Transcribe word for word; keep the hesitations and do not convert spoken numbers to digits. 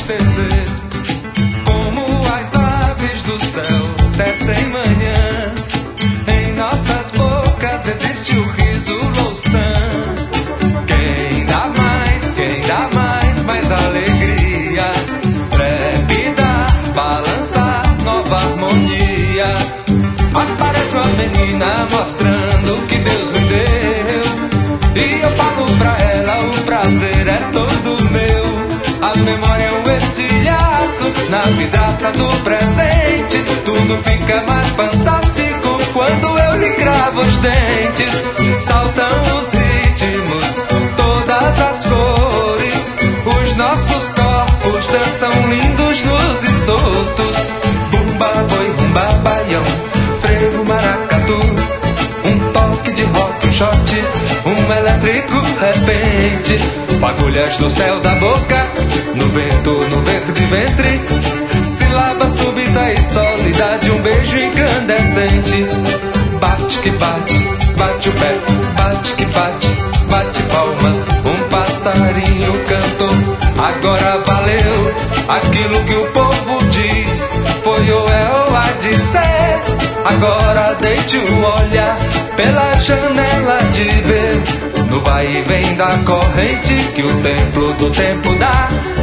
anoitecer, como as aves do céu tecem manhãs. Em nossas bocas existe o riso louçã. Quem dá mais, quem dá mais, mais alegria, trepidar, balançar, nova harmonia. Aparece uma menina mostrando que Deus me deu, e eu falo pra ela, o prazer é todo meu. A memória é um estilhaço na vidraça do presente. Tudo fica mais fantástico quando eu lhe cravo os dentes. Saltam os ritmos, todas as cores, os nossos corpos dançam lindos, nus e soltos. Bumba, boi, rumba, baião, frevo, maracatu, um toque de rock, um shot, um elétrico repente. Fagulhas no céu da boca, no vento, no vento de ventre, sílaba súbita e sólida de um beijo incandescente. Bate que bate, bate o pé, bate que bate, bate palmas. Um passarinho cantou, agora valeu. Aquilo que o povo diz foi ou é ou há de ser. Agora deite o olhar pela janela de ver, no vai e vem da corrente que o templo do tempo dá.